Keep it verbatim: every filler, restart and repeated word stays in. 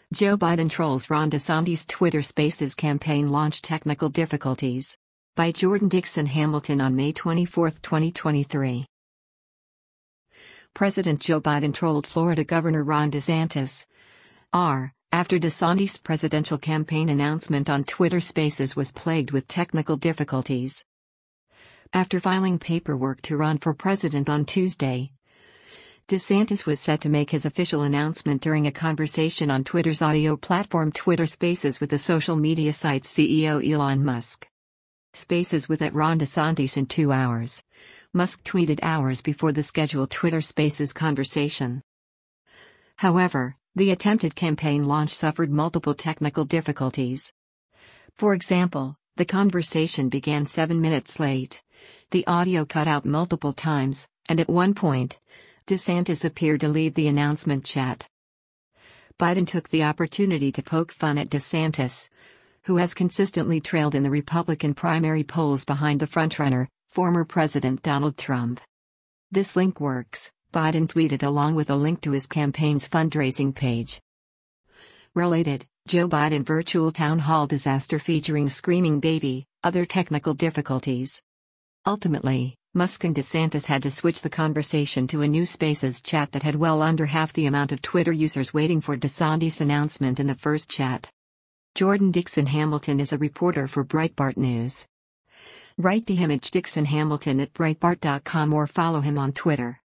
Joe Biden trolls Ron DeSantis' Twitter Spaces campaign launch technical difficulties. By Jordan Dixon Hamilton on May twenty-fourth, twenty twenty-three. President Joe Biden trolled Florida Governor Ron DeSantis. R. After DeSantis' presidential campaign announcement on Twitter Spaces was plagued with technical difficulties. After filing paperwork to run for president on Tuesday, DeSantis was set to make his official announcement during a conversation on Twitter's audio platform Twitter Spaces with the social media site's C E O Elon Musk. Spaces with at Ron DeSantis in two hours. Musk tweeted hours before the scheduled Twitter Spaces conversation. However, the attempted campaign launch suffered multiple technical difficulties. For example, the conversation began seven minutes late. The audio cut out multiple times, and at one point, DeSantis appeared to leave the announcement chat. Biden took the opportunity to poke fun at DeSantis, who has consistently trailed in the Republican primary polls behind the frontrunner, former President Donald Trump. "This link works," Biden tweeted along with a link to his campaign's fundraising page. Related, Joe Biden virtual town hall disaster featuring screaming baby, other technical difficulties. Ultimately, Musk and DeSantis had to switch the conversation to a new Spaces chat that had well under half the amount of Twitter users waiting for DeSantis' announcement in the first chat. Jordan Dixon Hamilton is a reporter for Breitbart News. Write the image Dixon Hamilton at Breitbart dot com or follow him on Twitter.